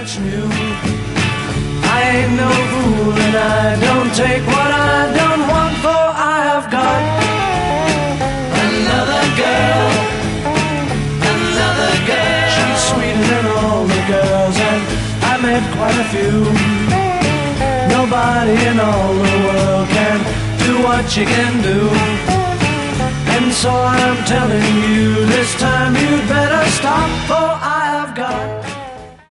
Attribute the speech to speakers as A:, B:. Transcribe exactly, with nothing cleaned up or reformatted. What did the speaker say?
A: much new. I ain't no fool and I don't take what I don't want, for I have got another girl, another girl. She's sweeter than all the girls, and I met quite a few. Nobody in all the world can do what you can do. And so I'm telling you, this time you'd better stop, for I have got